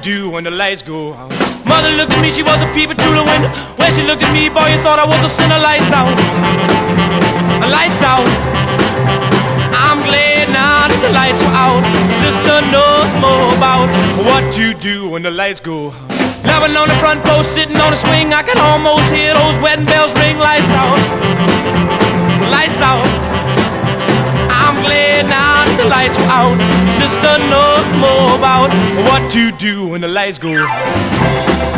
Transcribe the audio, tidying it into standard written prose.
do when the lights go out? Mother looked at me, she was a peeping through the window. When she looked at me, boy, you thought I was a sinner. Lights out, lights out. I'm glad now that the lights are out. Sister knows more about what to do when the lights go out. Loving on the front post, sitting on the swing, I can almost hear those wedding bells ring. Lights out, lights out. I'm glad now that the lights are out. Sister knows more about what to do when the lights go out.